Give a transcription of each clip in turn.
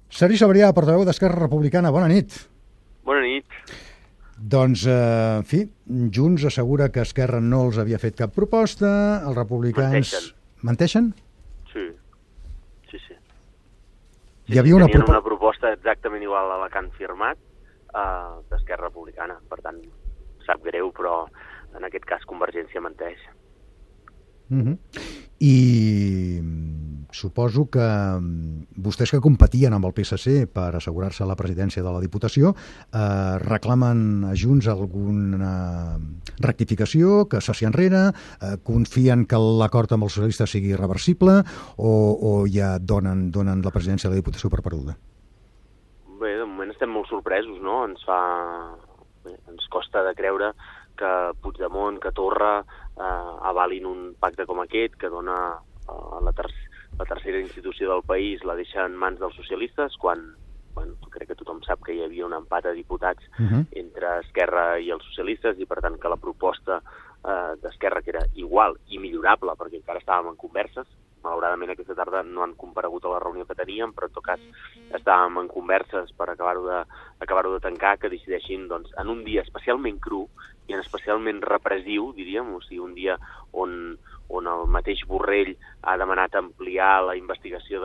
Sergi Sabrià, portaveu d'Esquerra Republicana, bona nit. Bona nit. Doncs, en fi, Junts assegura que Esquerra no els havia fet cap proposta, els republicans... Menteixen? Sí. Hi havia una tenien una proposta exactament igual a la que han firmat d'Esquerra Republicana. Per tant, sap greu, però en aquest cas Convergència menteix. I suposo que vostès que competien amb el PSC per assegurar-se la presidència de la Diputació reclamen a Junts alguna rectificació, que s'hi enrere, confien que l'acord amb els socialistes sigui irreversible o ja donen la presidència de la Diputació per perduda? Bé, de moment estem molt sorpresos, no? Ens costa de creure que Puigdemont, que Torra avalin un pacte com aquest, que dona la tercera institució del país, la deixa en mans dels socialistes, quan crec que tothom sap que hi havia un empat de diputats entre Esquerra i els socialistes, i per tant que la proposta d'Esquerra, que era igual i millorable, perquè encara estàvem en converses, malauradament aquesta tarda no han comparegut a la reunió que teníem, però en tot cas estàvem en converses per acabar-ho de tancar, que decideixin doncs, en un dia especialment cru i en especialment repressiu, diríem, o sigui, un dia on el mateix Borrell ha demanat ampliar la investigació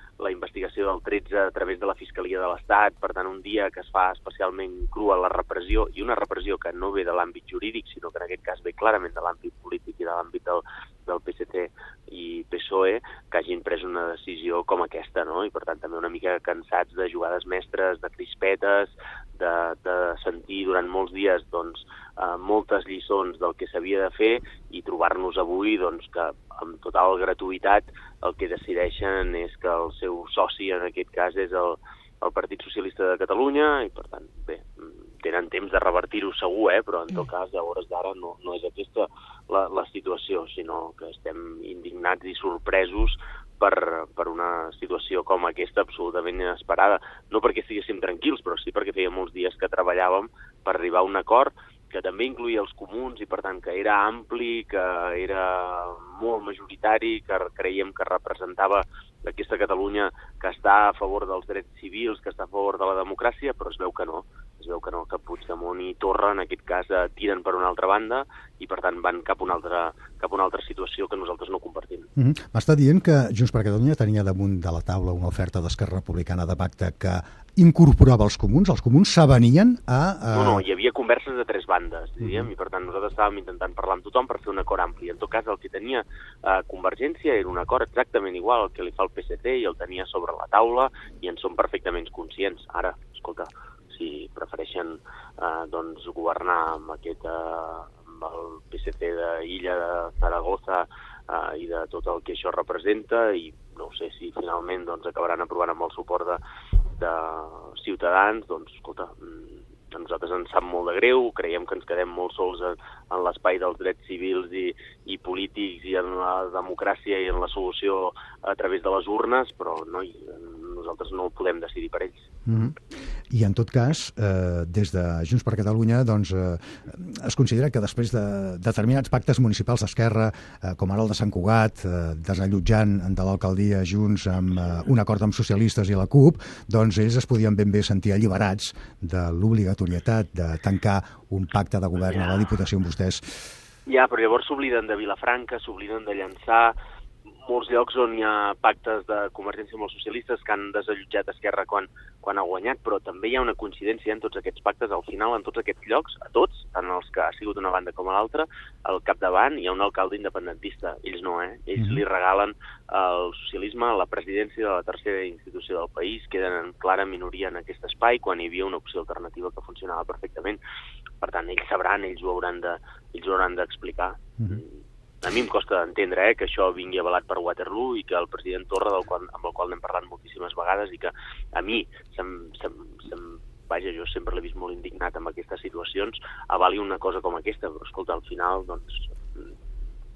del 13 a través de la Fiscalia de l'Estat, per tant un dia que es fa especialment crua la repressió, i una repressió que no ve de l'àmbit jurídic, sinó que en aquest cas ve clarament de l'àmbit polític i de l'àmbit del PSC i PSOE, que hagin pres una decisió com aquesta, no? I per tant també una mica cansats de jugades mestres, de crispetes, de sentir durant molts dies doncs, moltes lliçons del que s'havia de fer, i trobar-nos avui doncs, que amb total gratuïtat el que decideixen és que el seu soci en aquest cas és el Partit Socialista de Catalunya, i per tant, bé, tenen temps de revertir-ho segur, però en tot cas, a hores d'ara no és aquesta la situació, sinó que estem indignats i sorpresos per una situació com aquesta absolutament inesperada. No perquè estiguéssim tranquils, però sí perquè feia molts dies que treballàvem per arribar a un acord que també incluïa els comuns i per tant que era ampli, que era molt majoritari, que creiem que representava aquesta Catalunya que està a favor dels drets civils, que està a favor de la democràcia, però es veu que no, que Puigdemont i Torra en aquest cas tiren per una altra banda i per tant van cap a una altra situació que nosaltres no compartim. M'està dient que Junts per Catalunya tenia damunt de la taula una oferta d'Esquerra Republicana de pacte que incorporava els comuns s'avenien a... No, hi havia converses de tres bandes, diríem, i per tant nosaltres estàvem intentant parlar amb tothom per fer un acord ampli. En tot cas, el que tenia Convergència era un acord exactament igual al que li fa el PSC, i el tenia sobre la taula i en som perfectament conscients. Ara, escolta, si prefereixen doncs, governar amb el PSC d'Illa, de Zaragoza i de tot el que això representa, i no sé si finalment doncs, acabaran aprovant amb el suport de Ciutadans, doncs escolta, a nosaltres ens sap molt de greu, creiem que ens quedem molt sols en l'espai dels drets civils i polítics i en la democràcia i en la solució a través de les urnes, però nosaltres no ho podem decidir per ells. I en tot cas, des de Junts per Catalunya doncs, es considera que després de determinats pactes municipals d'Esquerra, com ara el de Sant Cugat, desallotjant de l'alcaldia Junts amb un acord amb socialistes i la CUP, doncs ells es podien ben bé sentir alliberats de l'obligatorietat de tancar un pacte de govern a la Diputació amb vostès. Ja, però llavors s'obliden de Vilafranca, s'obliden de Llançà, molts llocs on hi ha pactes de Convergència amb els socialistes que han desallotjat Esquerra quan ha guanyat, però també hi ha una coincidència en tots aquests pactes. Al final, en tots aquests llocs, a tots, tant els que ha sigut una banda com a l'altra, al capdavant hi ha un alcalde independentista. Ells no, Ells li regalen el socialisme, la presidència de la tercera institució del país, queden en clara minoria en aquest espai, quan hi havia una opció alternativa que funcionava perfectament. Per tant, ells sabran, ells ho hauran d'explicar. A mi em costa d'entendre que això vingui avalat per Waterloo i que el president Torra, amb el qual n'hem parlat moltíssimes vegades, i que a mi, vaja, jo sempre l'he vist molt indignat amb aquestes situacions, avali una cosa com aquesta, però escolta, al final, doncs,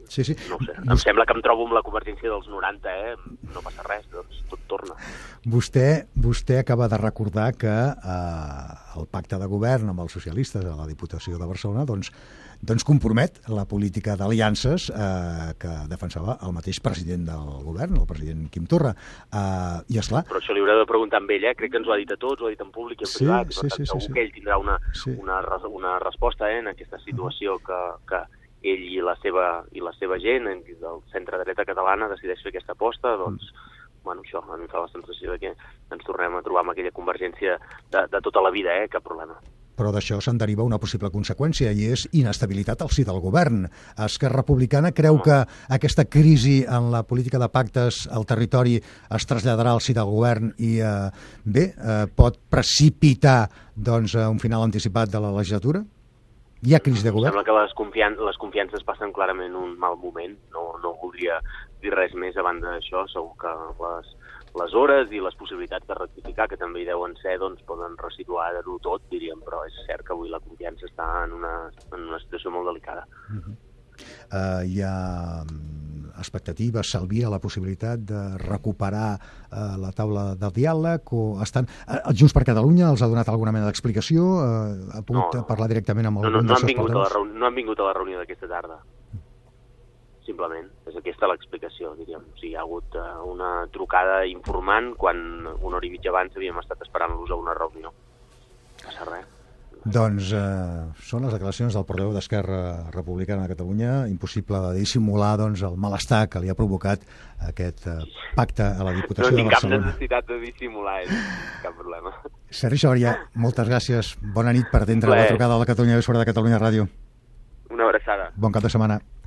Sí, sí. No ho sé, em sembla que em trobo amb la Convergència dels 90, no passa res, doncs tot torna. Vostè acaba de recordar que el pacte de govern amb els socialistes a la Diputació de Barcelona doncs compromet la política d'aliances que defensava el mateix president del govern, el president Quim Torra. I esclar... Però això li haureu de preguntar amb ell, crec que ens ho ha dit a tots, ho ha dit en públic i en privat, i per tant segur que ell tindrà una resposta en aquesta situació que ell i la seva gent del centre-dreta catalana decideix fer aquesta aposta, doncs, bueno, això a mi em fa la sensació que ens tornem a trobar amb aquella convergència de tota la vida, cap problema. Però d'això se'n deriva una possible conseqüència i és inestabilitat al si del govern. Esquerra Republicana creu que aquesta crisi en la política de pactes al territori es traslladarà al si del govern i, pot precipitar un final anticipat de la legislatura? Hi ha crisi de govern? Sembla que les confiances passen clarament un mal moment. No voldria dir res més a banda d'això. Segur que les hores i les possibilitats de rectificar, que també hi deuen ser, doncs poden resituar-ho tot, diríem, però és cert que avui la confiança està en una situació molt delicada. Hi ha expectatives, Salvia, la possibilitat de recuperar la taula de diàleg o estan... Junts per Catalunya els ha donat alguna mena d'explicació? Ha pogut parlar directament amb algun dels seus portaveus? No han vingut a la reunió d'aquesta tarda. Simplement. És aquesta l'explicació, diríem. O sigui, hi ha hagut una trucada informant quan una hora i mitja abans havíem estat esperant-los a una reunió. No passa res. Doncs són les declaracions del portaveu d'Esquerra Republicana de Catalunya. Impossible de dissimular el malestar que li ha provocat aquest pacte a la Diputació de Barcelona. No tinc cap necessitat de dissimular, cap problema. Sergi Sabrià, moltes gràcies. Bona nit per atendre la trucada de la Catalunya Vés fora de Catalunya Ràdio. Una abraçada. Bon cap de setmana.